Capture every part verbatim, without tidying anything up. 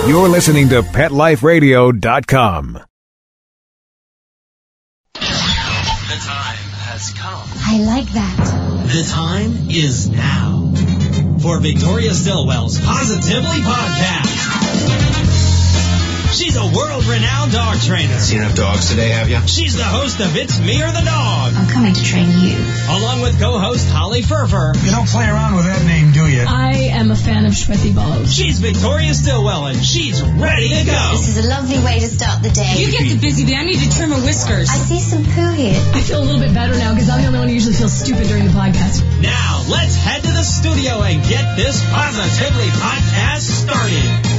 You're listening to Pet Life Radio dot com. The time has come. I like that. The time is now for Victoria Stillwell's Positively Podcast. She's a world-renowned dog trainer. Seen enough dogs today, have you? She's the host of It's Me or the Dog. I'm coming to train you. Along with co-host Holly Furfer. You don't play around with that name, do you? I am a fan of Sweaty Balls. She's Victoria Stillwell, and she's ready to go. This is a lovely way to start the day. You get the busy bee. I need to trim my whiskers. I see some poo here. I feel a little bit better now because I'm the only one who usually feels stupid during the podcast. Now, let's head to the studio and get this Positively Podcast started.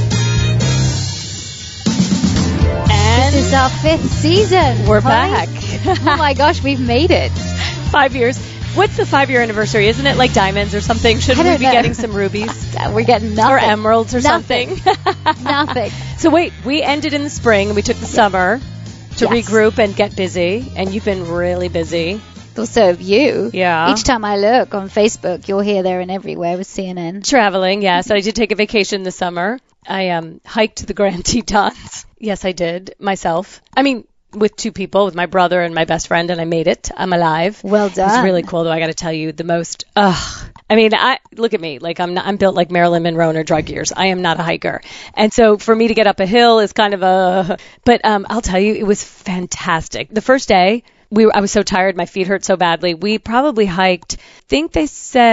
And this is our fifth season. We're Holly. back. Oh my gosh, we've made it. Five years. What's the five-year anniversary? Isn't it like diamonds or something? Shouldn't I we don't be know. getting some rubies? We're getting nothing. Or emeralds or Nothing. something? Nothing. So wait, we ended in the spring and we took the summer to Yes. regroup and get busy. And you've been really busy. Also, you. Yeah. Each time I look on Facebook, you're here, there, and everywhere with C N N. Traveling, yes. I did take a vacation this summer. I um, hiked the Grand Tetons. Yes, I did. Myself. I mean, with two people, with my brother and my best friend, and I made it. I'm alive. Well done. It was really cool, though. I got to tell you, the most. Ugh. I mean, I look at me. Like I'm not. I'm built like Marilyn Monroe in her drug years. I am not a hiker, and so for me to get up a hill is kind of a. But um, I'll tell you, it was fantastic. The first day. We were, I was so tired, my feet hurt so badly. We probably hiked, I think they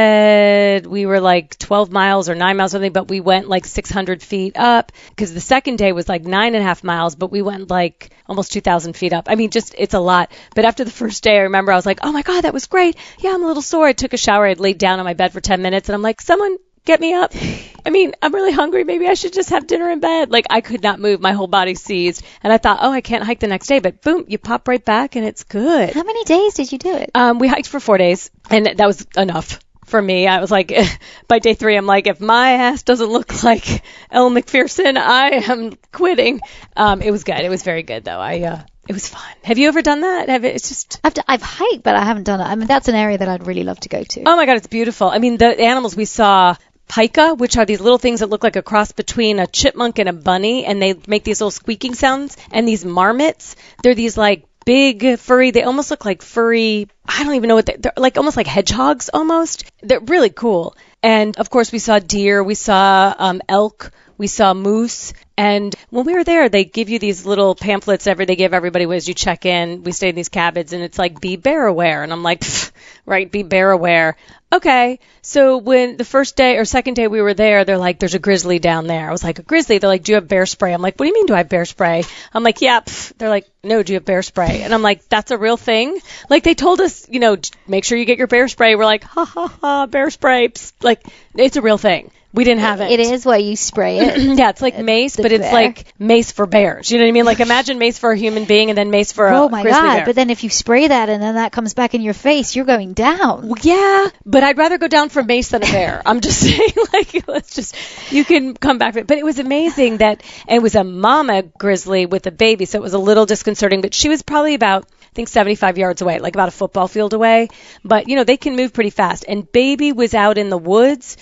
said we were like twelve miles or nine miles or something, but we went like six hundred feet up because the second day was like nine and a half miles, but we went like almost two thousand feet up. I mean, just it's a lot. But after the first day, I remember I was like, oh my God, that was great. Yeah, I'm a little sore. I took a shower. I laid down on my bed for ten minutes and I'm like, someone get me up. I mean, I'm really hungry. Maybe I should just have dinner in bed. Like, I could not move. My whole body seized. And I thought, oh, I can't hike the next day. But boom, you pop right back and it's good. How many days did you do it? Um, we hiked for four days, and that was enough for me. I was like, by day three, I'm like, if my ass doesn't look like Elle Macpherson, I am quitting. Um, it was good. It was very good, though. I uh, It was fun. Have you ever done that? Have it, it's just. I've, d- I've hiked, but I haven't done it. I mean, that's an area that I'd really love to go to. Oh my God, it's beautiful. I mean, the animals we saw. Pika, which are these little things that look like a cross between a chipmunk and a bunny, and they make these little squeaking sounds. And these marmots, they're these like big furry, they almost look like furry, I don't even know what they, they're like, almost like hedgehogs almost. They're really cool. And of course we saw deer, we saw um, elk, we saw moose. And when we were there, they give you these little pamphlets every they give everybody as you check in. We stayed in these cabins, and it's like, be bear aware. And I'm like, right, be bear aware. Okay. So when the first day or second day we were there, they're like, there's a grizzly down there. I was like, a grizzly? They're like, do you have bear spray? I'm like, what do you mean do I have bear spray? I'm like, yeah. Pff. They're like, no, do you have bear spray? And I'm like, that's a real thing? Like, they told us, you know, make sure you get your bear spray. We're like, ha, ha, ha, bear spray. Psst. Like, it's a real thing. We didn't have it. It is where you spray it. Yeah, it's like mace, but it's bear. like mace for bears. You know what I mean? Like, imagine mace for a human being and then mace for a Oh my grizzly God, bear. but then if you spray that and then that comes back in your face, you're going down. Yeah, but I'd rather go down for mace than a bear. I'm just saying, like, let's just, you can come back. But it was amazing that, and it was a mama grizzly with a baby, so it was a little disconcerting, but she was probably about, I think, seventy-five yards away, like about a football field away. But, you know, they can move pretty fast. And baby was out in the woods,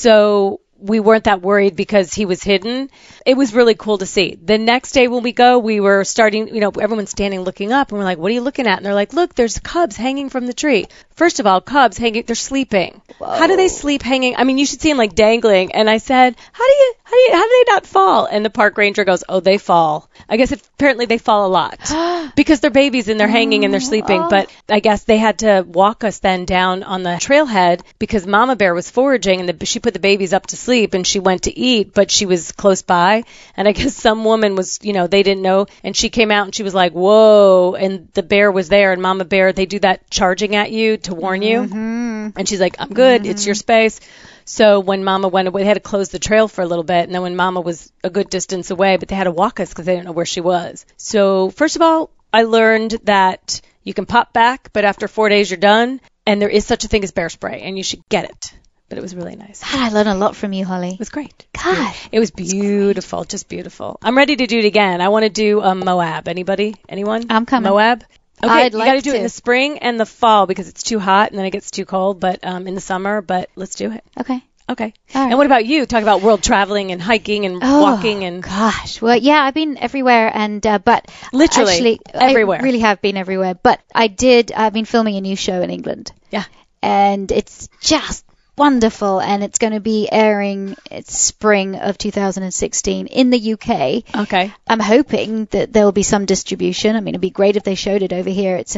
so we weren't that worried because he was hidden. It was really cool to see. The next day when we go, we were starting, you know, everyone's standing looking up, and we're like, what are you looking at? And they're like, look, there's cubs hanging from the tree. First of all, cubs hanging, they're sleeping. Whoa. How do they sleep hanging? I mean, you should see them like dangling. And I said, how do you, how do you, how do they not fall? And the park ranger goes, oh, they fall. I guess if, apparently they fall a lot because they're babies and they're hanging and they're sleeping. Oh. But I guess they had to walk us then down on the trailhead because Mama Bear was foraging, and the, she put the babies up to sleep and she went to eat, but she was close by. And I guess some woman was, you know, they didn't know. And she came out and she was like, whoa. And the bear was there, and Mama Bear, they do that charging at you to warn you. Mm-hmm. And she's like, I'm good. Mm-hmm. It's your space. So when Mama went away, they had to close the trail for a little bit. And then when Mama was a good distance away, but they had to walk us because they didn't know where she was. So first of all, I learned that you can pop back, but after four days, you're done. And there is such a thing as bear spray, and you should get it. But it was really nice. God, I learned a lot from you, Holly. It was great. God. It was beautiful, just beautiful. I'm ready to do it again. I want to do um, Moab. Anybody? Anyone? I'm coming. Moab? Okay, I'd you like got to do it to. in the spring and the fall because it's too hot and then it gets too cold, but um, in the summer, but let's do it. Okay. Okay. All right. And what about you? Talk about world traveling and hiking and Oh, walking and gosh. Well, yeah, I've been everywhere, and uh, but Literally actually, everywhere. I really have been everywhere. But I did. I've been filming a new show in England. Yeah. And it's just wonderful, and it's going to be airing it's spring of two thousand sixteen in the U K. Okay. I'm hoping that there will be some distribution. I mean, it'd be great if they showed it over here. It's an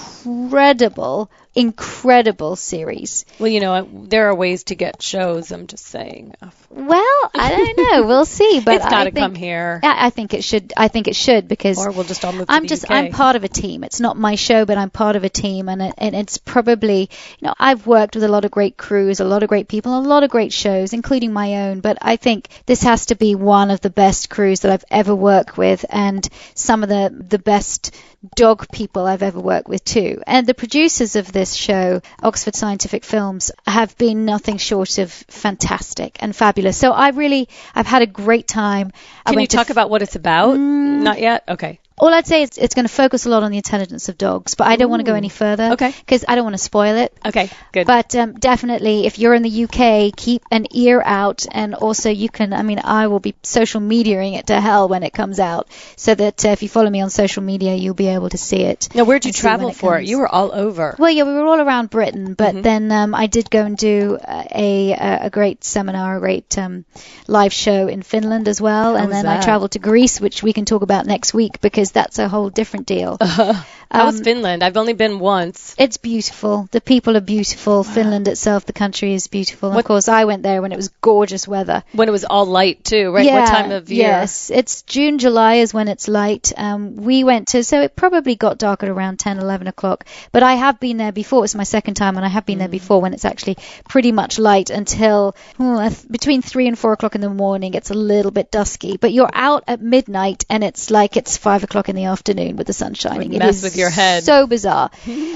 incredible, incredible series. Well, you know, there are ways to get shows. I'm just saying. Well, I don't know. We'll see. But It's got to I think, come here. I I think it should. I think it should because Or we'll just all move to I'm the just U K. I'm part of a team. It's not my show, but I'm part of a team, and it, and it's probably you know I've worked with a lot of great crews, a lot of great people, a lot of great shows, including my own. But I think this has to be one of the best crews that I've ever worked with, and some of the the best dog people I've ever worked with too. And the producers of this show, Oxford Scientific Films, have been nothing short of fantastic and fabulous. So I really I've had a great time. I Can you went to talk about what it's about? Not yet? Okay. All I'd say is it's going to focus a lot on the intelligence of dogs, but I don't want to go any further. Okay. Because I don't want to spoil it. Okay, good. But um, definitely, if you're in the U K, keep an ear out, and also you can. I mean, I will be social mediaing it to hell when it comes out, so that uh, if you follow me on social media, you'll be able to see it. Now, where'd you and see when travel it for it? comes. You were all over. Well, yeah, we were all around Britain, but Mhm. then um, I did go and do uh, a a, a great seminar, a great um, live show in Finland as well, and was then that? I traveled to Greece, which we can talk about next week because that's a whole different deal. How was Um, Finland? I've only been once. It's beautiful. The people are beautiful. Finland itself, the country is beautiful. And What- of course, I went there when it was gorgeous weather. When it was all light, too, right? Yeah, What time of year? Yes, it's June, July is when it's light. Um, we went to, so it probably got dark at around ten, eleven o'clock. But I have been there before. It's my second time, and I have been there before when it's actually pretty much light until oh, uh, th- between three and four o'clock in the morning. It's a little bit dusky, but you're out at midnight, and it's like it's five o'clock in the afternoon with the sun shining. Would It mess is with your head. so bizarre.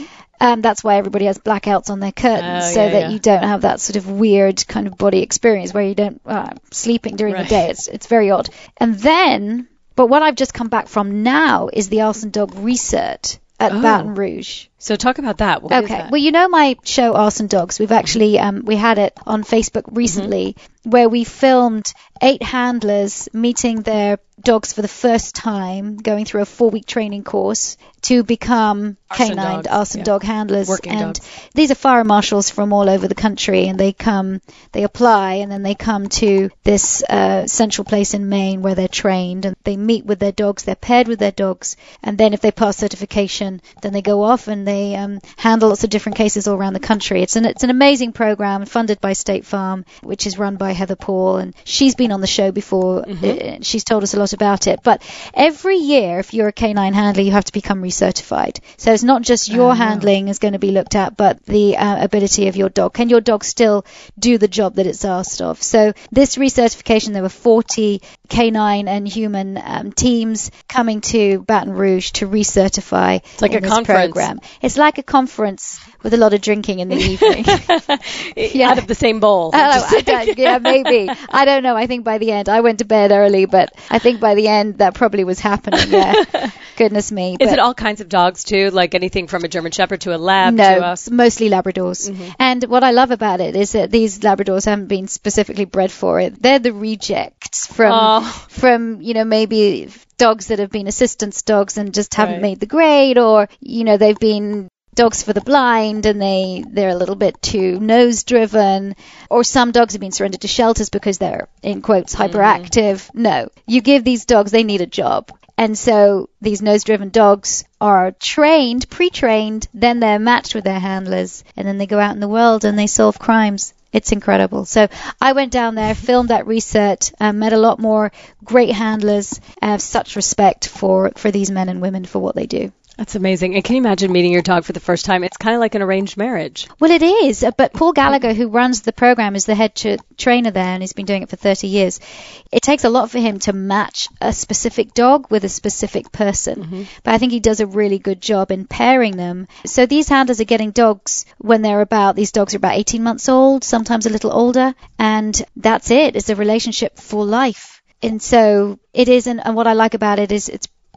Um, that's why everybody has blackouts on their curtains, Oh, so yeah, that yeah. you don't have that sort of weird kind of body experience where you don't uh, sleeping during Right. the day. It's it's very odd. And then, but what I've just come back from now is the Arson Dog Research at Oh. Baton Rouge. So talk about that. What is Okay. that? Well, you know my show Arson Dogs. We've actually um, we had it on Facebook recently, where we filmed eight handlers meeting their dogs for the first time, going through a four-week training course to become Arson canine dogs, arson yeah. dog handlers. Working and dogs. these are fire marshals from all over the country, and they come, they apply, and then they come to this uh, central place in Maine where they're trained, and they meet with their dogs. They're paired with their dogs, and then if they pass certification, then they go off and they um, handle lots of different cases all around the country. It's an it's an amazing program funded by State Farm, which is run by Heather Paul, and she's been on the show before. Uh, she's told us a lot about it. But every year, if you're a canine handler, you have to become recertified. So it's not just your handling is going to be looked at, but the uh, ability of your dog. Can your dog still do the job that it's asked of? So this recertification, there were forty canine and human um, teams coming to Baton Rouge to recertify It's like in a this conference. program. It's like a conference with a lot of drinking in the evening. Yeah. Out of the same bowl. Oh, I don't, yeah, maybe. I don't know. I think by the end, I went to bed early, but I think by the end that probably was happening. Yeah. Goodness me. Is But it all kinds of dogs, too? Like anything from a German Shepherd to a Lab no, to a... it's mostly Labradors. And what I love about it is that these Labradors haven't been specifically bred for it. They're the rejects from, Oh. from you know, maybe dogs that have been assistance dogs and just haven't Right. made the grade, or, you know, they've been dogs for the blind and they they're a little bit too nose driven, or some dogs have been surrendered to shelters because they're in quotes hyperactive. No, you give these dogs, they need a job. And so these nose-driven dogs are trained, pre-trained, then they're matched with their handlers, and then they go out in the world and they solve crimes. It's incredible. So I went down there, filmed that research, uh, met a lot more great handlers. I have such respect for, for these men and women for what they do. That's amazing. And can you imagine meeting your dog for the first time? It's kind of like an arranged marriage. Well, it is, uh, but Paul Gallagher, who runs the program, is the head tra- trainer there, and he's been doing it for thirty years. It takes a lot for him to match a specific dog with a specific person, but I think he does a really good job in pairing them. So these handlers are getting dogs when they're about, these dogs are about eighteen months old, sometimes a little older, and that's it. It's a relationship for life. And so it is, and, and what I like about it is it's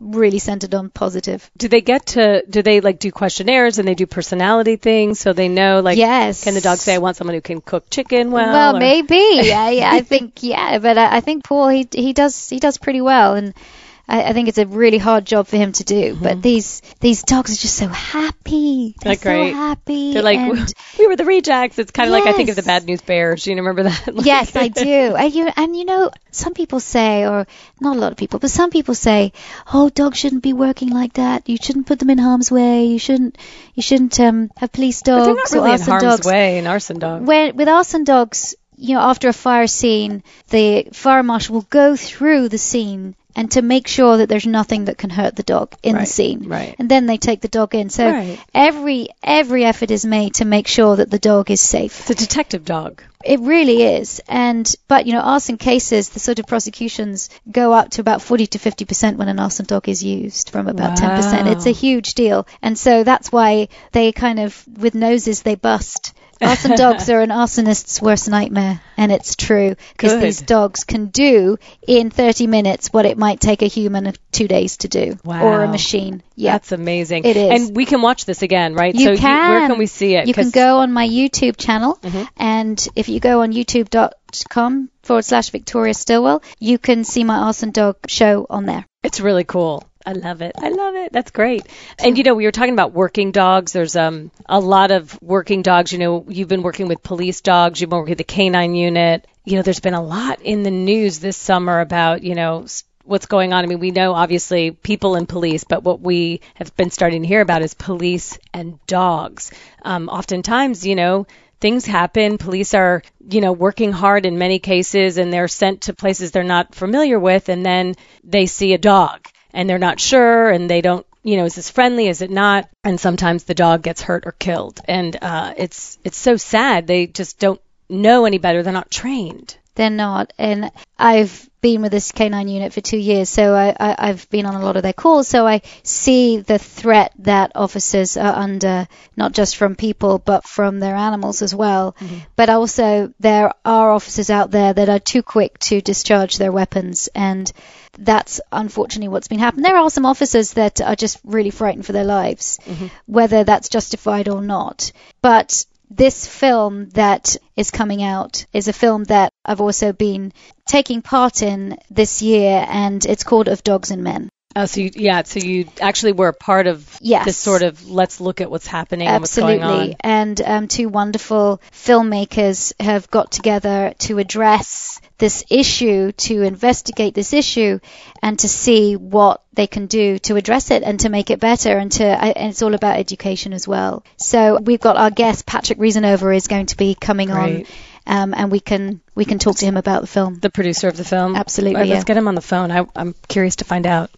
really centered on positive. Do they get to, do they like do questionnaires and they do personality things so they know, like, Yes. can the dog say, I want someone who can cook chicken well? Well, or- maybe. I, I think, yeah, but I, I think Paul, he he does he does pretty well, and I, I think it's a really hard job for him to do. Mm-hmm. But these these dogs are just so happy. They're They're great. so happy. They're like, and we were the rejects. It's kind of like, I think of the Yes. Bad News Bears. Do you remember that? Like- yes, I do. And you, and you know, some people say, or not a lot of people, but some people say, oh, dogs shouldn't be working like that. You shouldn't put them in harm's way. You shouldn't, you shouldn't um, have police But dogs they're not or really in arson harm's dogs. way in arson dogs. When, with arson dogs, you know, after a fire scene, the fire marshal will go through the scene and to make sure that there's nothing that can hurt the dog in Right, the scene. right. And then they take the dog in. So Right. every every effort is made to make sure that the dog is safe. It's a detective dog. It really is. And but you know, arson cases, the sort of prosecutions go up to about forty to fifty percent when an arson dog is used, from about ten percent. Wow. It's a huge deal. And so that's why they kind of, with noses, they bust. Arson dogs are an arsonist's worst nightmare, and it's true, because Good. these dogs can do in thirty minutes what it might take a human two days to do, Wow. or a machine. Yeah, That's amazing. It is. And we can watch this again, right? you so can. where can we see it? You can 'Cause- go on my YouTube channel, Mhm. and if you go on youtube.com forward slash Victoria Stillwell, you can see my Arson Dog show on there. It's really cool. I love it. I love it. That's great. And, you know, we were talking about working dogs. There's um a lot of working dogs. You know, you've been working with police dogs. You've been working with the canine unit. You know, there's been a lot in the news this summer about, you know, s- what's going on. I mean, we know, obviously, people and police, but what we have been starting to hear about is police and dogs. Um, oftentimes, you know, things happen. Police are, you know, working hard in many cases, and they're sent to places they're not familiar with, and then they see a dog, and they're not sure, and they don't, you know, is this friendly, is it not? And sometimes the dog gets hurt or killed. And uh, it's it's so sad. They just don't know any better. They're not trained. They're not. And I've been with this canine unit for two years, so I, I, I've been on a lot of their calls, so I see the threat that officers are under, not just from people, but from their animals as well. Mm-hmm. But also, there are officers out there that are too quick to discharge their weapons, and that's unfortunately what's been happening. There are some officers that are just really frightened for their lives, mm-hmm. whether that's justified or not. But this film that is coming out is a film that I've also been taking part in this year, and it's called Of Dogs and Men. Oh, so you, yeah, so you actually were a part of Yes. this sort of, let's look at what's happening Absolutely. and what's going on. And um, two wonderful filmmakers have got together to address this issue, to investigate this issue, and to see what they can do to address it and to make it better. And to and it's all about education as well. So we've got our guest, Patrick Reasanover, is going to be coming Great. on, um, and we can we can talk to him about the film. The producer of the film? Absolutely, All right, yeah. Let's get him on the phone. I, I'm curious to find out.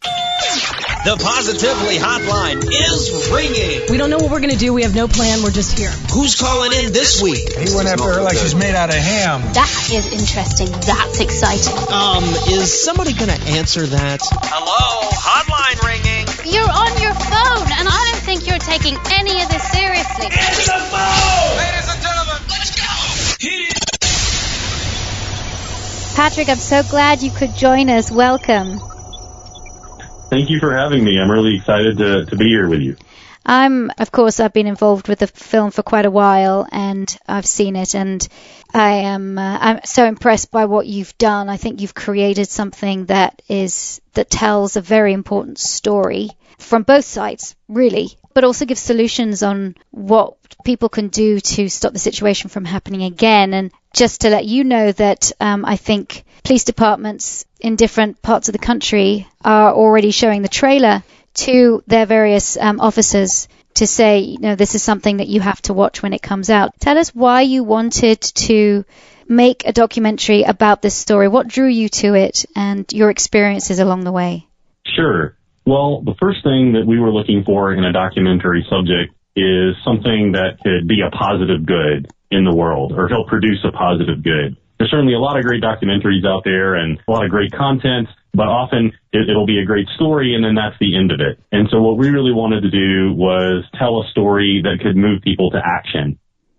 The Positively Hotline is ringing. We don't know what we're going to do. We have no plan. We're just here. Who's calling in this week? He went after her like she's made out of ham. That is interesting. That's exciting. Um, is somebody gonna answer that? Hello, hotline ringing. You're on your phone, and I don't think you're taking any of this seriously. Answer the phone! Ladies and gentlemen, let's go! Hit it! Patrick, I'm so glad you could join us. Welcome. Thank you for having me. I'm really excited to, to be here with you. I'm, of course, I've been involved with the film for quite a while, and I've seen it, and I am uh, I'm so impressed by what you've done. I think you've created something that is that tells a very important story from both sides, really, but also gives solutions on what people can do to stop the situation from happening again. And just to let you know that um, I think police departments in different parts of the country are already showing the trailer to their various um, officers to say, you know, this is something that you have to watch when it comes out. Tell us why you wanted to make a documentary about this story. What drew you to it, and your experiences along the way? Sure. Well, the first thing that we were looking for in a documentary subject is something that could be a positive good in the world, or help produce a positive good. There's certainly a lot of great documentaries out there and a lot of great content, but often it, it'll be a great story and then that's the end of it. And so what we really wanted to do was tell a story that could move people to action.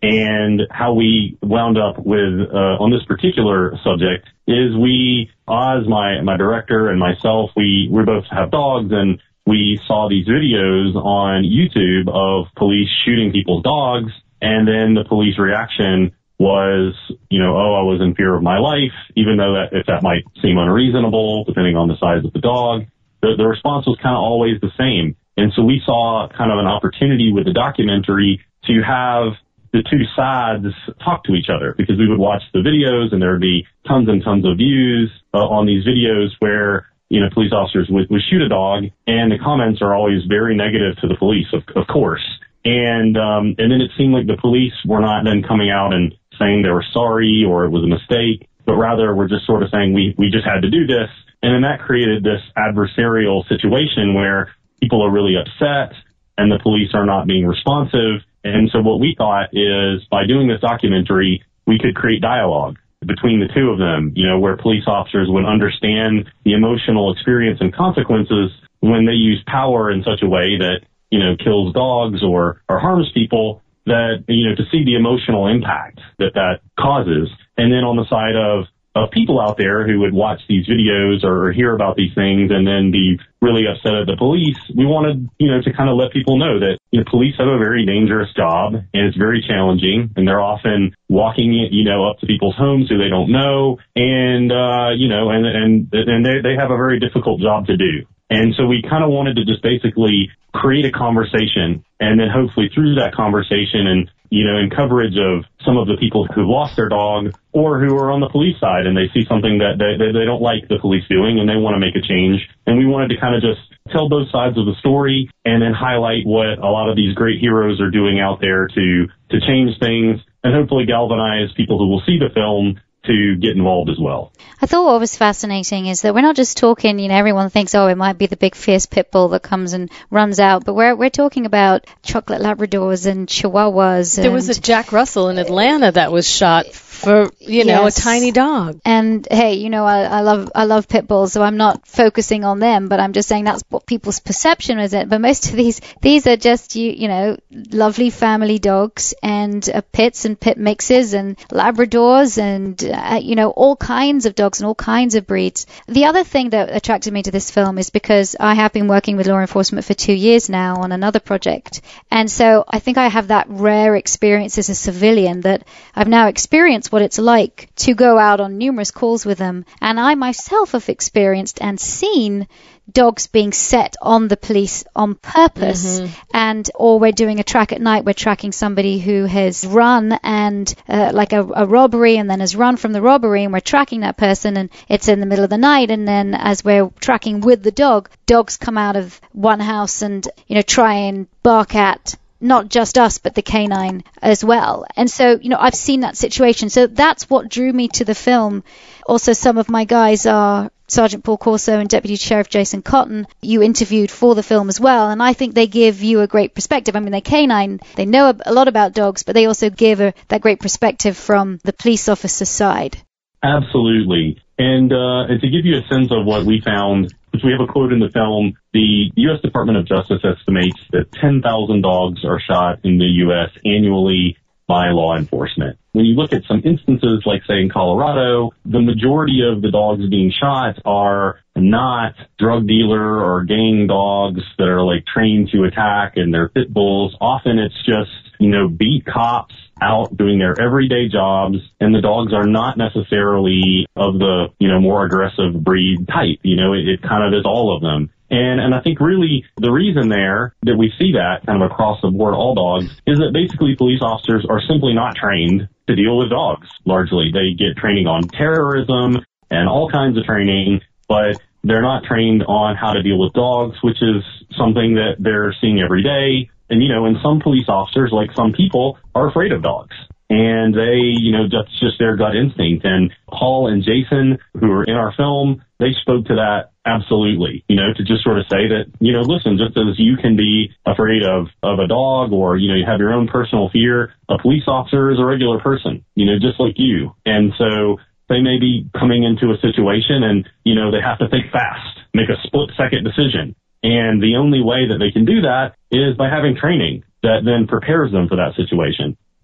And how we wound up with, uh, on this particular subject is we, Oz, my, my director and myself, we, we both have dogs, and we saw these videos on YouTube of police shooting people's dogs. And then the police reaction was, you know, oh, I was in fear of my life, even though that, if that might seem unreasonable, depending on the size of the dog, the, the response was kind of always the same. And so we saw kind of an opportunity with the documentary to have the two sides talk to each other, because we would watch the videos and there would be tons and tons of views uh, on these videos where, you know, police officers would, would shoot a dog, and the comments are always very negative to the police, of, of course. And, um, and then it seemed like the police were not then coming out and saying they were sorry or it was a mistake, but rather were just sort of saying we, we just had to do this. And then that created this adversarial situation where people are really upset and the police are not being responsive. And so what we thought is by doing this documentary, we could create dialogue between the two of them, you know, where police officers would understand the emotional experience and consequences when they use power in such a way that, you know, kills dogs or, or harms people, that, you know, to see the emotional impact that that causes. And then on the side of of people out there who would watch these videos or hear about these things and then be really upset at the police, we wanted, you know, to kind of let people know that, you know, police have a very dangerous job and it's very challenging, and they're often walking, you know, up to people's homes who they don't know, and, uh, you know, and, and, and they, they have a very difficult job to do. And so we kind of wanted to just basically create a conversation, and then hopefully through that conversation and, you know, in coverage of some of the people who lost their dog or who are on the police side and they see something that they, they, they don't like the police doing and they want to make a change. And we wanted to kind of just tell both sides of the story and then highlight what a lot of these great heroes are doing out there to, to change things and hopefully galvanize people who will see the film to get involved as well. I thought what was fascinating is that we're not just talking, you know, everyone thinks, oh, it might be the big fierce pit bull that comes and runs out, but we're we're talking about chocolate Labradors and Chihuahuas. There was a Jack Russell in Atlanta that was shot for, you know, yes. a tiny dog. And hey, you know, I, I love I love pit bulls, so I'm not focusing on them, but I'm just saying that's what people's perception is. It. But most of these these are just you you know lovely family dogs and uh, pits and pit mixes and Labradors and uh, you know all kinds of dogs and all kinds of breeds. The other thing that attracted me to this film is because I have been working with law enforcement for two years now on another project, and so I think I have that rare experience as a civilian that I've now experienced what it's like to go out on numerous calls with them. And I myself have experienced and seen dogs being set on the police on purpose. Mm-hmm. And or we're doing a track at night, we're tracking somebody who has run and uh, like a, a robbery and then has run from the robbery, and we're tracking that person and it's in the middle of the night, and then as we're tracking with the dog, dogs come out of one house and, you know, try and bark at not just us, but the canine as well. And so, you know, I've seen that situation. So that's what drew me to the film. Also, some of my guys are Sergeant Paul Corso and Deputy Sheriff Jason Cotton. You interviewed for the film as well, and I think they give you a great perspective. I mean, they're canine, they know a, a lot about dogs, but they also give a, that great perspective from the police officer's side. Absolutely. And, uh, and to give you a sense of what we found, we have a quote in the film, the U S Department of Justice estimates that ten thousand dogs are shot in the U S annually by law enforcement. When you look at some instances, like say in Colorado, the majority of the dogs being shot are not drug dealer or gang dogs that are like trained to attack and they're pit bulls. Often it's just, you know, beat cops out doing their everyday jobs, and the dogs are not necessarily of the, you know, more aggressive breed type. You know, it, it kind of is all of them. And, and I think really the reason there that we see that kind of across the board, all dogs, is that basically police officers are simply not trained to deal with dogs. Largely, they get training on terrorism and all kinds of training, but they're not trained on how to deal with dogs, which is something that they're seeing every day. And, you know, and some police officers, like some people, are afraid of dogs. And they, you know, that's just their gut instinct. And Paul and Jason, who are in our film, they spoke to that absolutely, you know, to just sort of say that, you know, listen, just as you can be afraid of, of a dog or, you know, you have your own personal fear, a police officer is a regular person, you know, just like you. And so they may be coming into a situation and, you know, they have to think fast, make a split second decision. And the only way that they can do that is by having training that then prepares them for that situation.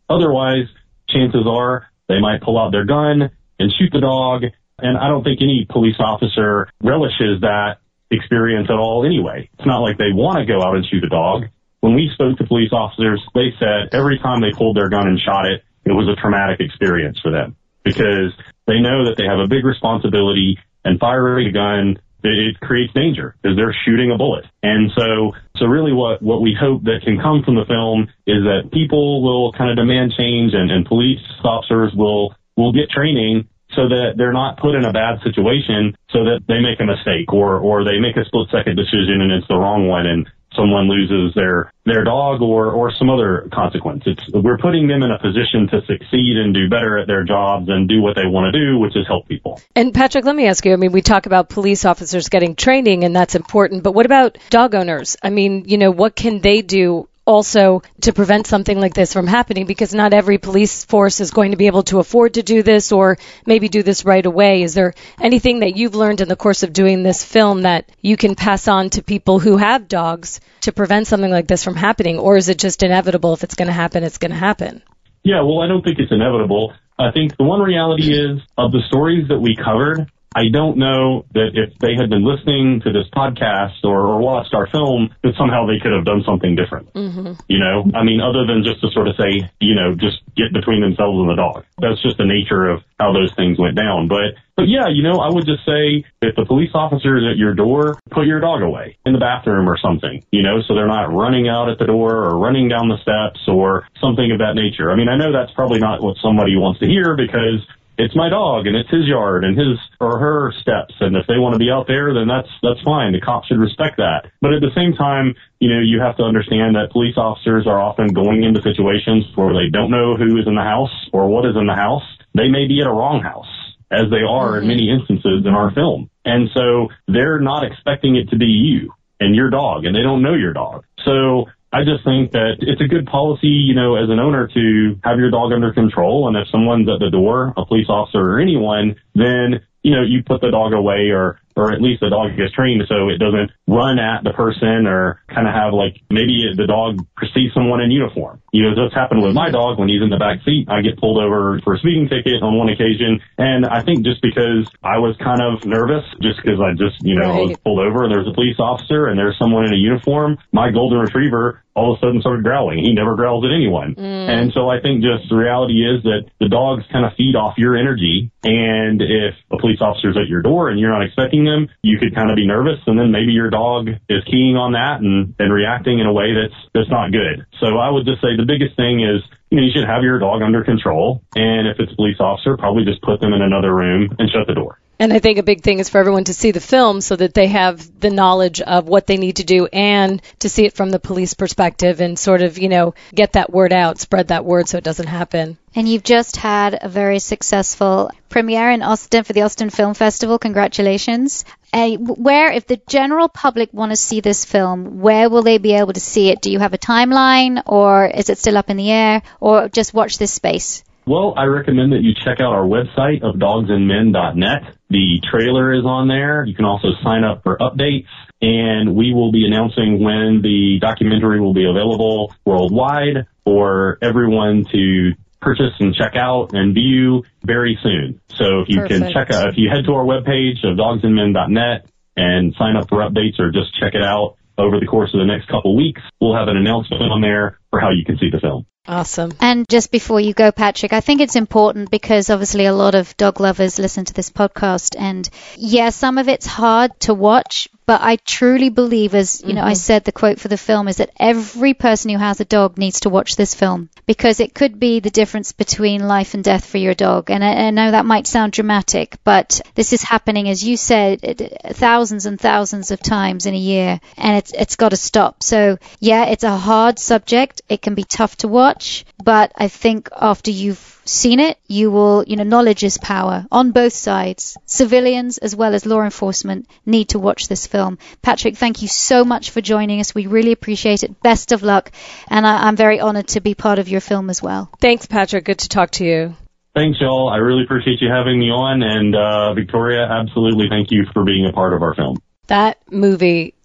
Otherwise, chances are they might pull out their gun and shoot the dog. And I don't think any police officer relishes that experience at all anyway. It's not like they want to go out and shoot a dog. When we spoke to police officers, they said every time they pulled their gun and shot it, it was a traumatic experience for them because they know that they have a big responsibility, and firing a gun, it, it creates danger because they're shooting a bullet. And so, so really what, what we hope that can come from the film is that people will kind of demand change, and, and police officers will, will get training so that they're not put in a bad situation so that they make a mistake or, or they make a split second decision and it's the wrong one and someone loses their, their dog or, or some other consequence. It's, we're putting them in a position to succeed and do better at their jobs and do what they want to do, which is help people. And Patrick, let me ask you, I mean, we talk about police officers getting training and that's important, but what about dog owners? I mean, you know, what can they do also to prevent something like this from happening, because not every police force is going to be able to afford to do this or maybe do this right away. Is there anything that you've learned in the course of doing this film that you can pass on to people who have dogs to prevent something like this from happening, or is it just inevitable? If it's going to happen, it's going to happen? Yeah, well, I don't think it's inevitable. I think the one reality is, of the stories that we covered, I don't know that if they had been listening to this podcast or, or watched our film, that somehow they could have done something different. Mm-hmm. You know, I mean, other than just to sort of say, you know, just get between themselves and the dog. That's just the nature of how those things went down. But, but yeah, you know, I would just say if the police officer is at your door, put your dog away in the bathroom or something, you know, so they're not running out at the door or running down the steps or something of that nature. I mean, I know that's probably not what somebody wants to hear because it's my dog and it's his yard and his or her steps. And if they want to be out there, then that's, that's fine. The cops should respect that. But at the same time, you know, you have to understand that police officers are often going into situations where they don't know who is in the house or what is in the house. They may be at a wrong house, as they are in many instances in our film. And so they're not expecting it to be you and your dog, and they don't know your dog. So I just think that it's a good policy, you know, as an owner to have your dog under control. And if someone's at the door, a police officer or anyone, then, you know, you put the dog away, or, or at least the dog gets trained so it doesn't run at the person or kind of have like maybe the dog perceives someone in uniform. You know, this happened with my dog when he's in the back seat. I get pulled over for a speeding ticket on one occasion. And I think just because I was kind of nervous, just because I just, you know, right. was pulled over and there's a police officer and there's someone in a uniform, my golden retriever all of a sudden started growling. He never growls at anyone. Mm. And so I think just the reality is that the dogs kind of feed off your energy. And if a police officer's at your door and you're not expecting them, you could kind of be nervous. And then maybe your dog is keying on that and, and reacting in a way that's, that's not good. So I would just say the biggest thing is, you know, you should have your dog under control. And if it's a police officer, probably just put them in another room and shut the door. And I think a big thing is for everyone to see the film so that they have the knowledge of what they need to do and to see it from the police perspective and sort of, you know, get that word out, spread that word so it doesn't happen. And you've just had a very successful premiere in Austin for the Austin Film Festival. Congratulations. Uh, where, if the general public want to see this film, where will they be able to see it? Do you have a timeline, or is it still up in the air, or just watch this space? Well, I recommend that you check out our website of dogs and men dot net. The trailer is on there. You can also sign up for updates, and we will be announcing when the documentary will be available worldwide for everyone to purchase and check out and view very soon. So if you Perfect. can check out, if you head to our webpage of dogs and men dot net and sign up for updates or just check it out over the course of the next couple weeks, we'll have an announcement on there for how you can see the film. Awesome. And just before you go, Patrick, I think it's important because obviously a lot of dog lovers listen to this podcast, and yeah, some of it's hard to watch, but I truly believe, as you mm-hmm. know, I said the quote for the film is that every person who has a dog needs to watch this film, because it could be the difference between life and death for your dog. And I, I know that might sound dramatic, but this is happening, as you said, thousands and thousands of times in a year, and it's it's got to stop. So yeah, it's a hard subject. It can be tough to watch, but I think after you've seen it, you will, you know, knowledge is power on both sides. Civilians as well as law enforcement need to watch this film. Patrick, thank you so much for joining us. We really appreciate it. Best of luck. And I, I'm very honored to be part of your film as well. Thanks, Patrick. Good to talk to you. Thanks, y'all. I really appreciate you having me on. And uh, Victoria, absolutely thank you for being a part of our film. That movie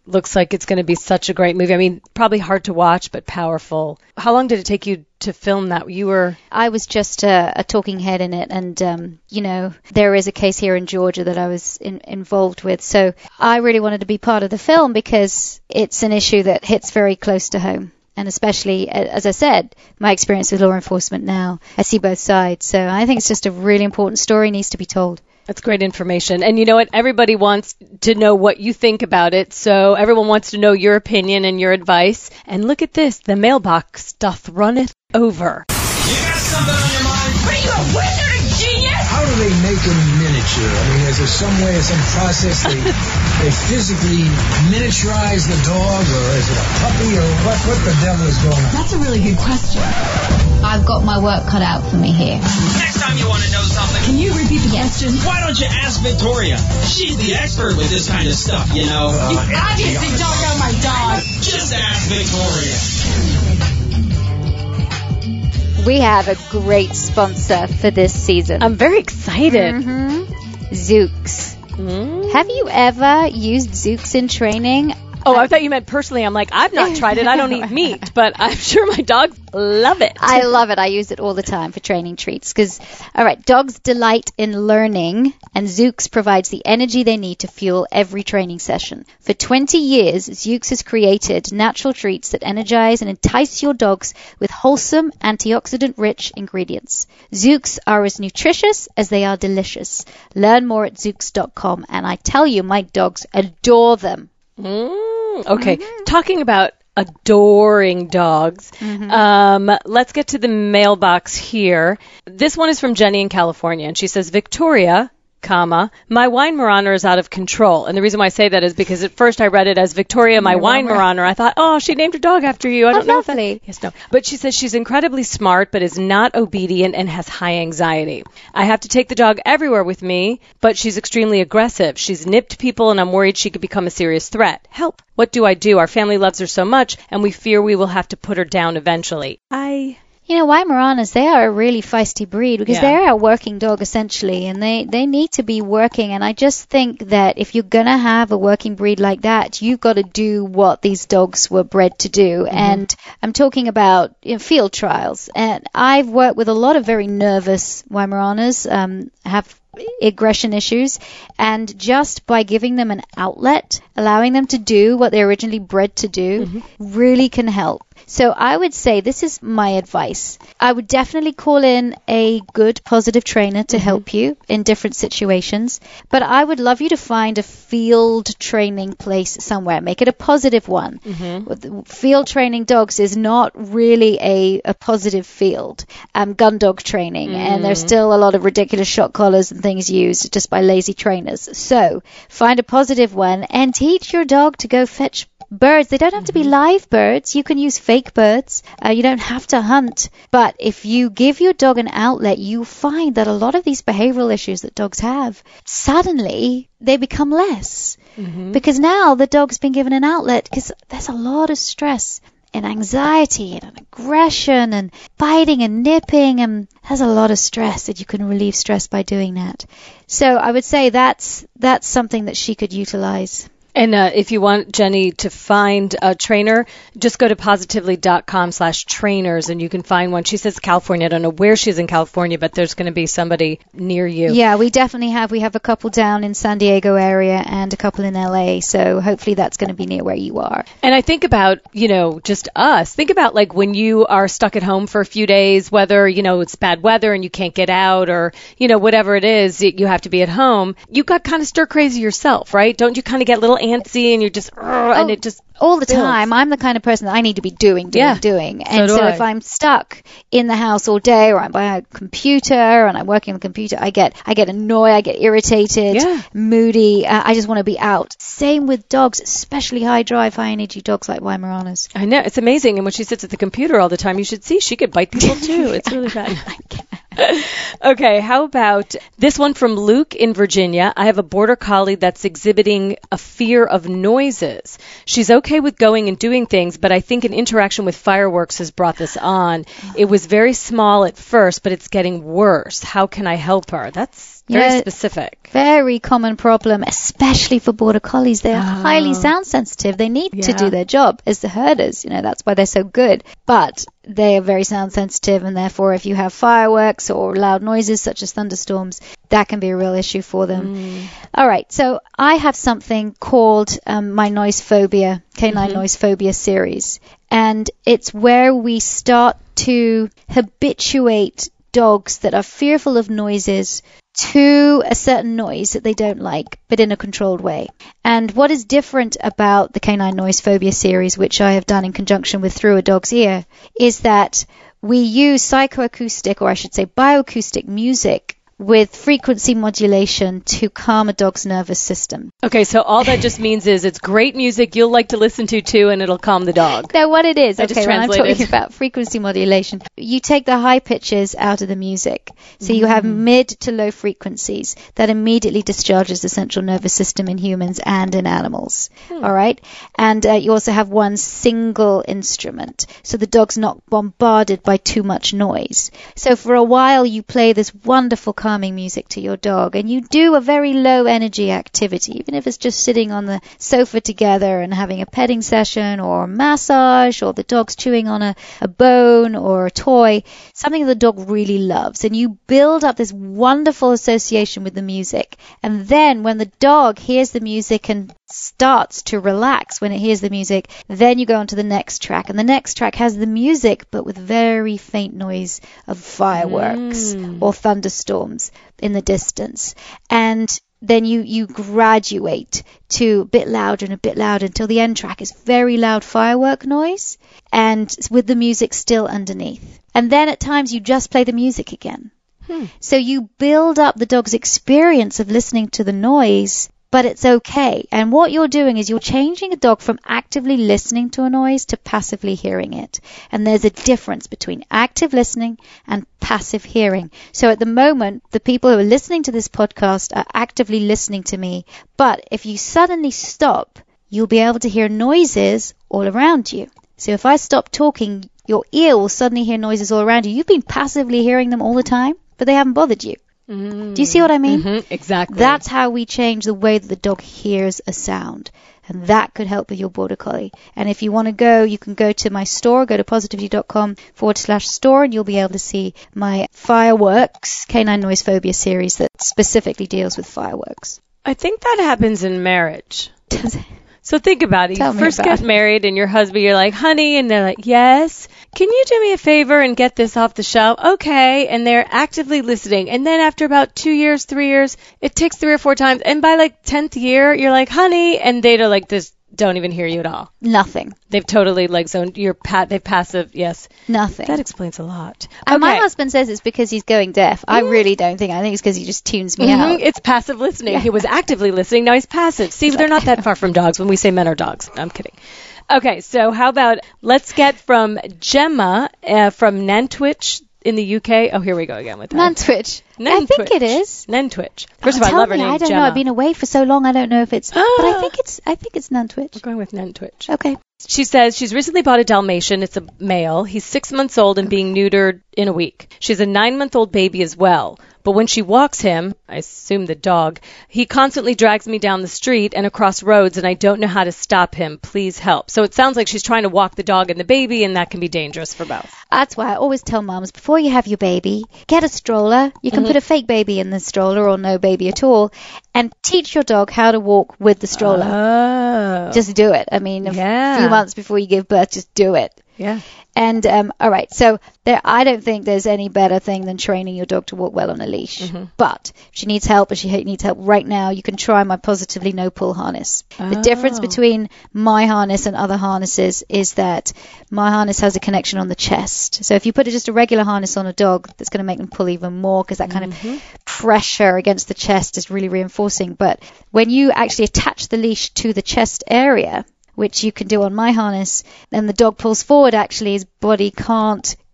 looks like it's going to be such a great movie. I mean, probably hard to watch, but powerful. How long did it take you to film that? You were... I was just a, a talking head in it, and, um, you know, there is a case here in Georgia that I was in, involved with, so I really wanted to be part of the film because it's an issue that hits very close to home. And especially, as I said, my experience with law enforcement now, I see both sides. So I think it's just a really important story, needs to be told. That's great information. And you know what? Everybody wants to know what you think about it. So everyone wants to know your opinion and your advice. And look at this. The mailbox doth runneth over. You got something on your mind? Are you a wizard, genius? How do they make them miniature? I mean, is there some way, some process they they physically miniaturize the dog, or is it a puppy, or what? What the devil is going on? That's a really good question. I've got my work cut out for me here. Next time you want to know something, Can you repeat the question? why don't you ask Victoria? She's the expert with this kind of stuff, you know. Uh, Obviously don't know my dog. Just ask Victoria. We have a great sponsor for this season. I'm very excited. Mm-hmm. Zooks. Mm. Have you ever used Zooks in training? Oh, I thought you meant personally. I'm like, I've not tried it. I don't eat meat, but I'm sure my dogs love it. I love it. I use it all the time for training treats because, all right, dogs delight in learning, and Zooks provides the energy they need to fuel every training session. For twenty years, Zooks has created natural treats that energize and entice your dogs with wholesome, antioxidant-rich ingredients. Zooks are as nutritious as they are delicious. Learn more at zooks dot com, and I tell you, my dogs adore them. Mm, okay, mm-hmm. Talking about adoring dogs, mm-hmm. um, let's get to the mailbox here. This one is from Jenny in California, and she says, Victoria, comma, my Weimaraner is out of control. And the reason why I say that is because at first I read it as Victoria, my Weimaraner. I thought, oh, she named her dog after you. I don't oh, know lovely. if that... Yes, no. But she says she's incredibly smart, but is not obedient and has high anxiety. I have to take the dog everywhere with me, but she's extremely aggressive. She's nipped people, and I'm worried she could become a serious threat. Help. What do I do? Our family loves her so much, and we fear we will have to put her down eventually. I... You know, Weimaraners, they are a really feisty breed because Yeah. they're a working dog essentially, and they, they need to be working. And I just think that if you're going to have a working breed like that, you've got to do what these dogs were bred to do. Mm-hmm. And I'm talking about you know, field trials. And I've worked with a lot of very nervous Weimaraners, um, have aggression issues, and just by giving them an outlet, allowing them to do what they're originally bred to do, mm-hmm. really can help. So I would say this is my advice. I would definitely call in a good positive trainer to mm-hmm. help you in different situations, but I would love you to find a field training place somewhere. Make it a positive one. Mm-hmm. Field training dogs is not really a, a positive field. Um, gun dog training, mm-hmm. and there's still a lot of ridiculous shock collars and things used just by lazy trainers. So find a positive one and teach your dog to go fetch birds. They don't have to be live birds. You can use fake birds. Uh, you don't have to hunt. But if you give your dog an outlet, you find that a lot of these behavioral issues that dogs have, suddenly they become less. Mm-hmm. Because now the dog's been given an outlet, because there's a lot of stress and anxiety and aggression and biting and nipping, and there's a lot of stress that you can relieve stress by doing that. So I would say that's that's something that she could utilize. And uh, if you want Jenny to find a trainer, just go to positively.com slash trainers, and you can find one. She says California. I don't know where she's in California, but there's going to be somebody near you. Yeah, we definitely have. We have a couple down in San Diego area and a couple in L A, so hopefully that's going to be near where you are. And I think about, you know, just us. Think about, like, when you are stuck at home for a few days, whether, you know, it's bad weather and you can't get out, or, you know, whatever it is, you have to be at home. You got kind of stir crazy yourself, right? Don't you kind of get a little antsy and you're just, oh, and it just all the builds. time. I'm the kind of person that I need to be doing, doing, yeah. doing. So And do so I. if I'm stuck in the house all day, or I'm by a computer and I'm working on the computer, I get I get annoyed, I get irritated, yeah. moody. Uh, I just want to be out. Same with dogs, especially high drive, high energy dogs like Weimaraners. I know, it's amazing. And when she sits at the computer all the time, you should see she could bite people too. It's really bad. Okay, how about this one from Luke in Virginia? I have a border collie that's exhibiting a fear of noises. She's okay with going and doing things, but I think an interaction with fireworks has brought this on. It was very small at first, but it's getting worse. How can I help her? That's Very Yeah. specific. Very common problem, especially for border collies. They're Oh. highly sound sensitive. They need to Yeah. do their job as the herders. You know, that's why they're so good. But they are very sound sensitive, and therefore, if you have fireworks or loud noises such as thunderstorms, that can be a real issue for them. Mm. All right, so I have something called um, my noise phobia, canine Mm-hmm. noise phobia series, and it's where we start to habituate dogs that are fearful of noises to a certain noise that they don't like, but in a controlled way. And what is different about the Canine Noise Phobia series, which I have done in conjunction with Through a Dog's Ear, is that we use psychoacoustic, or I should say bioacoustic music with frequency modulation to calm a dog's nervous system. Okay, so all that just means is it's great music you'll like to listen to too, and it'll calm the dog. Now, what it is, I just okay, when I'm translated. talking about frequency modulation, you take the high pitches out of the music. So you have mid to low frequencies that immediately discharges the central nervous system in humans and in animals. All right? And uh, you also have one single instrument. So the dog's not bombarded by too much noise. So for a while, you play this wonderful calming music to your dog, and you do a very low energy activity, even if it's just sitting on the sofa together and having a petting session or a massage, or the dog's chewing on a, a bone or a toy, something the dog really loves. And you build up this wonderful association with the music. And then when the dog hears the music and starts to relax when it hears the music, then you go on to the next track. And the next track has the music, but with very faint noise of fireworks Mm. or thunderstorms in the distance. And then you, you graduate to a bit louder and a bit louder until the end track is very loud firework noise, and with the music still underneath. And then at times you just play the music again. Hmm. So you build up the dog's experience of listening to the noise, but it's okay. And what you're doing is you're changing a dog from actively listening to a noise to passively hearing it. And there's a difference between active listening and passive hearing. So at the moment, the people who are listening to this podcast are actively listening to me. But if you suddenly stop, you'll be able to hear noises all around you. So if I stop talking, your ear will suddenly hear noises all around you. You've been passively hearing them all the time, but they haven't bothered you. Mm. Do you see what I mean? Mm-hmm, exactly. That's how we change the way that the dog hears a sound. And that could help with your border collie. And if you want to go, you can go to my store, go to positivity.com forward slash store, and you'll be able to see my Fireworks Canine Noise Phobia series that specifically deals with fireworks. I think that happens in marriage. Does it? So think about it. Tell You me first about get it. married and your husband, you're like, honey, and they're like, yes. Can you do me a favor and get this off the shelf? Okay. And they're actively listening. And then after about two years, three years, it takes three or four times. And by like tenth year, you're like, honey, and they're like, this don't even hear you at all. Nothing. They've totally like zoned. You're pat. They've passive. Yes. Nothing. That explains a lot. And my Okay. husband says it's because he's going deaf. I really don't think. I think it's because he just tunes me Mhm, out. It's passive listening. He was actively listening. Now he's passive. See, they're not that far from dogs when we say men are dogs. I'm kidding. Okay, so how about let's get from Gemma uh, from Nantwich in the U K. Oh, here we go again with that. Nantwich. I think it is. Nantwich. First Oh, of all, I tell love her me, name, I don't Gemma. know. I've been away for so long. I don't know if it's. But I think it's. I think it's Nantwich. We're going with Nantwich. Okay. She says she's recently bought a Dalmatian. It's a male. He's six months old and being neutered in a week. She has a nine-month-old baby as well. But when she walks him, I assume the dog, he constantly drags me down the street and across roads, and I don't know how to stop him. Please help. So it sounds like she's trying to walk the dog and the baby, and that can be dangerous for both. That's why I always tell mums, before you have your baby, get a stroller. You can put a fake baby in the stroller or no baby at all, and teach your dog how to walk with the stroller. Oh. Just do it. I mean, a Yeah. few months before you give birth, just do it. Yeah. And um, all right, so there, I don't think there's any better thing than training your dog to walk well on a leash. Mm-hmm. But if she needs help, or she needs help right now, you can try my Positively No Pull harness. The difference Oh. between my harness and other harnesses is that my harness has a connection on the chest. So if you put just a regular harness on a dog, that's going to make them pull even more, because that kind Mm-hmm. of pressure against the chest is really reinforcing. But when you actually attach the leash to the chest area, which you can do on my harness, then the dog pulls forward, actually his body can't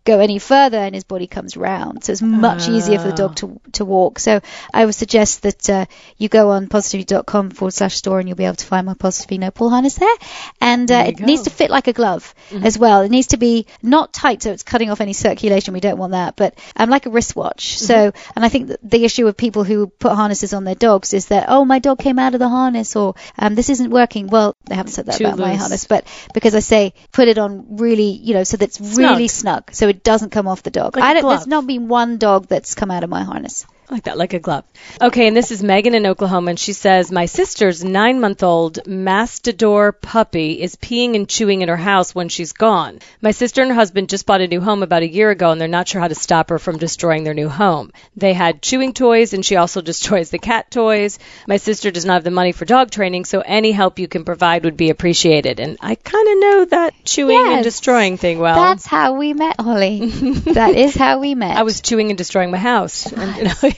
go any further and his body comes round. So it's much uh. easier for the dog to to walk. So I would suggest that uh, you go on positively.com forward slash store and you'll be able to find my Positively No Pull harness there. And uh, there it go. needs to fit like a glove mm-hmm. as well. It needs to be not tight so it's cutting off any circulation. We don't want that. But um, like a wristwatch. Mm-hmm. So, and I think that the issue with people who put harnesses on their dogs is that, oh, my dog came out of the harness, or um, this isn't working. Well, they haven't said that Too about loose. my harness. But because I say put it on really, you know, so that's snug. really snug. So it doesn't come off the dog. Like I don't, glove. there's not been one dog that's come out of my harness. I like that, like a glove. Okay, and this is Megan in Oklahoma, and she says, my sister's nine-month-old Mastador puppy is peeing and chewing in her house when she's gone. My sister and her husband just bought a new home about a year ago, and they're not sure how to stop her from destroying their new home. They had chewing toys, and she also destroys the cat toys. My sister does not have the money for dog training, so any help you can provide would be appreciated. And I kind of know that chewing yes, and destroying thing well. That's how we met, Holly. That is how we met. I was chewing and destroying my house. And, you know,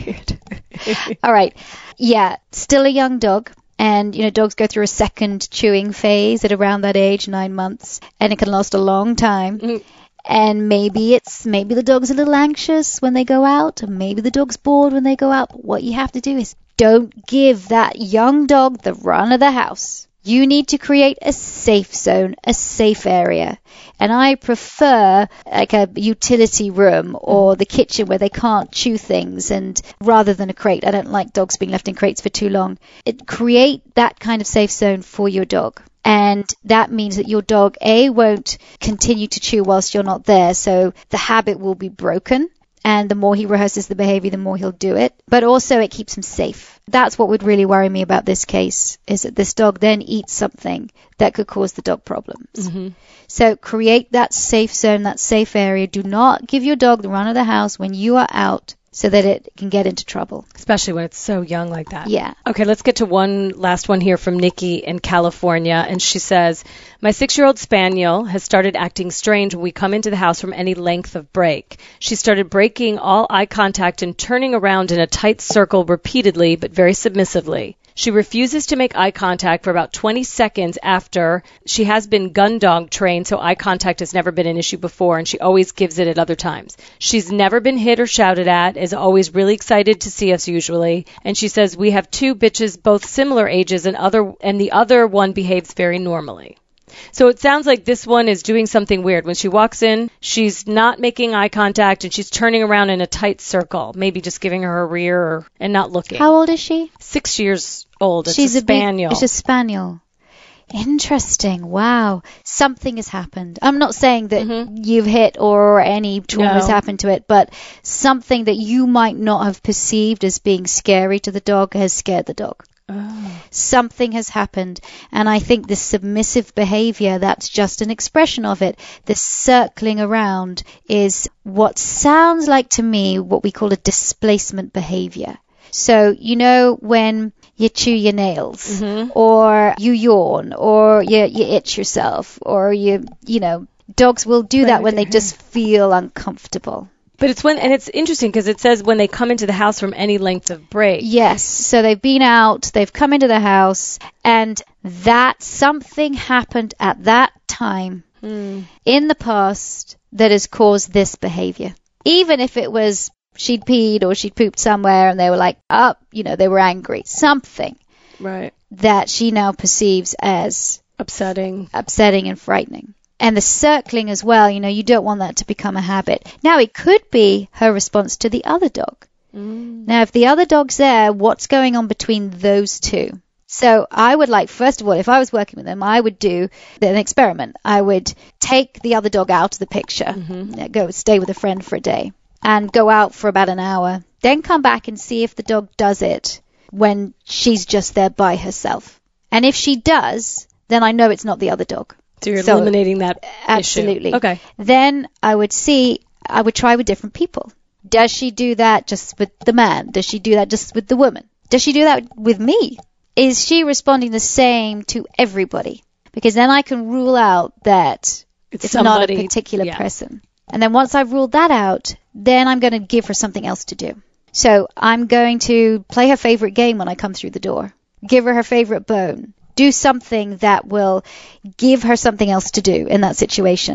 all right. Yeah, still a young dog. And, you know, dogs go through a second chewing phase at around that age, nine months. And it can last a long time. Mm-hmm. And maybe it's, maybe the dog's a little anxious when they go out. And maybe the dog's bored when they go out. But what you have to do is don't give that young dog the run of the house. You need to create a safe zone, a safe area. And I prefer like a utility room or the kitchen where they can't chew things, and rather than a crate. I don't like dogs being left in crates for too long. It, create that kind of safe zone for your dog. And that means that your dog, A, won't continue to chew whilst you're not there. So the habit will be broken. And the more he rehearses the behavior, the more he'll do it. But also it keeps him safe. That's what would really worry me about this case, is that this dog then eats something that could cause the dog problems. Mm-hmm. So create that safe zone, that safe area. Do not give your dog the run of the house when you are out, so that it can get into trouble. Especially when it's so young like that. Yeah. Okay, let's get to one last one here from Nikki in California. And she says, my six-year-old Spaniel has started acting strange when we come into the house from any length of break. She started breaking all eye contact and turning around in a tight circle repeatedly, but very submissively. She refuses to make eye contact for about twenty seconds after. She has been gun dog trained, so eye contact has never been an issue before, and she always gives it at other times. She's never been hit or shouted at, is always really excited to see us usually, and she says we have two bitches, both similar ages, and other and the other one behaves very normally. So it sounds like this one is doing something weird. When she walks in, she's not making eye contact, and she's turning around in a tight circle, maybe just giving her a rear or, and not looking. How old is she? Six years old. It's she's a spaniel. A big, it's a spaniel. Interesting. Wow. Something has happened. I'm not saying that mm-hmm. you've hit or any trauma has no. happened to it, but something that you might not have perceived as being scary to the dog has scared the dog. Oh. Something has happened, and I think this submissive behavior, that's just an expression of it. This circling around is what sounds like to me what we call a displacement behavior. So, you know, when you chew your nails, mm-hmm. or you yawn, or you, you itch yourself, or you, you know, dogs will do that when they just feel uncomfortable. But it's when, and it's interesting because it says when they come into the house from any length of break. Yes. So they've been out, they've come into the house, and that something happened at that time mm. in the past that has caused this behavior. Even if it was she'd peed or she'd pooped somewhere and they were like, up, oh, you know, they were angry. Something. Right. That she now perceives as upsetting, upsetting and frightening. And the circling as well, you know, you don't want that to become a habit. Now, it could be her response to the other dog. Mm. Now, if the other dog's there, what's going on between those two? So I would like, first of all, if I was working with them, I would do an experiment. I would take the other dog out of the picture, mm-hmm. go stay with a friend for a day, and go out for about an hour. Then come back and see if the dog does it when she's just there by herself. And if she does, then I know it's not the other dog. So you're so, eliminating that absolutely. issue. Okay. Then I would see, I would try with different people. Does she do that just with the man? Does she do that just with the woman? Does she do that with me? Is she responding the same to everybody? Because then I can rule out that it's, it's somebody, not a particular yeah. person. And then once I've ruled that out, then I'm going to give her something else to do. So I'm going to play her favorite game when I come through the door. Give her her favorite bone. Do something that will give her something else to do in that situation.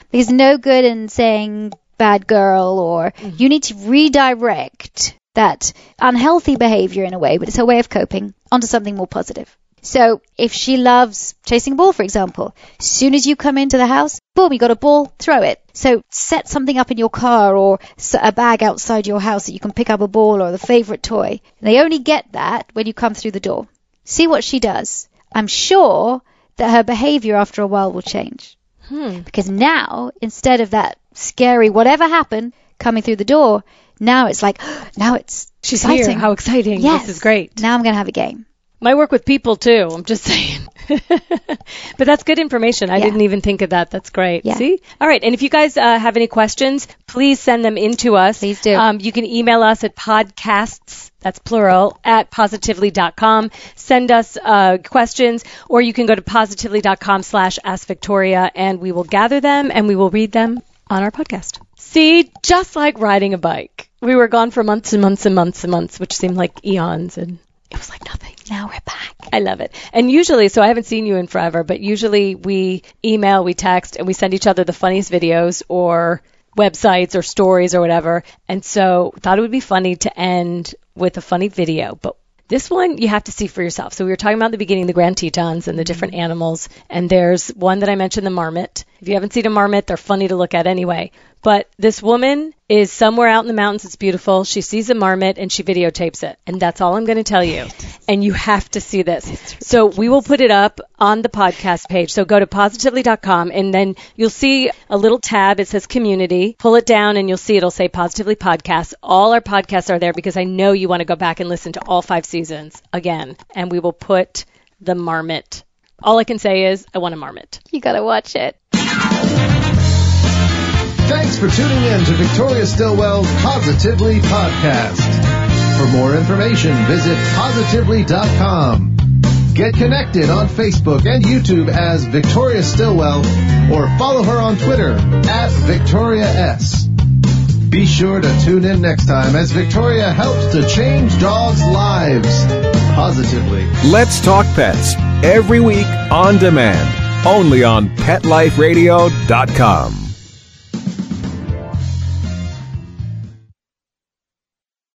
There's no good in saying bad girl, or mm-hmm. you need to redirect that unhealthy behavior in a way, but it's her way of coping, onto something more positive. So if she loves chasing a ball, for example, as soon as you come into the house, boom, you got a ball, throw it. So set something up in your car or a bag outside your house that you can pick up a ball or the favorite toy. And they only get that when you come through the door. See what she does. I'm sure that her behavior after a while will change. Hmm. Because now, instead of that scary whatever happened coming through the door, now it's like, now it's She's exciting. Here. How exciting. Yes. This is great. Now I'm going to have a game. Might work with people, too. I'm just saying. But that's good information. I yeah. didn't even think of that. That's great. Yeah. See? All right. And if you guys uh, have any questions, please send them in to us. Please do. Um, you can email us at podcasts, that's plural, at positively dot com. Send us uh, questions, or you can go to positively.com slash ask Victoria, and we will gather them and we will read them on our podcast. See, just like riding a bike. We were gone for months and months and months and months, which seemed like eons, and it was like nothing. Now we're back. I love it. And usually, so I haven't seen you in forever, but usually we email, we text, and we send each other the funniest videos or websites or stories or whatever. And so thought it would be funny to end with a funny video. But this one you have to see for yourself. So we were talking about at the beginning the Grand Tetons and the different animals. And there's one that I mentioned, the marmot. If you haven't seen a marmot, they're funny to look at anyway. But this woman is somewhere out in the mountains. It's beautiful. She sees a marmot and she videotapes it. And that's all I'm going to tell you. And you have to see this. So we will put it up on the podcast page. So go to positively dot com and then you'll see a little tab. It says community. Pull it down and you'll see it'll say Positively Podcasts. All our podcasts are there because I know you want to go back and listen to all five seasons again. And we will put the marmot. All I can say is I want a marmot. You got to watch it. Thanks for tuning in to Victoria Stilwell's Positively Podcast. For more information, visit positively dot com. Get connected on Facebook and YouTube as Victoria Stilwell, or follow her on Twitter at Victoria S. Be sure to tune in next time as Victoria helps to change dogs' lives positively. Let's Talk Pets, every week on demand, only on pet life radio dot com.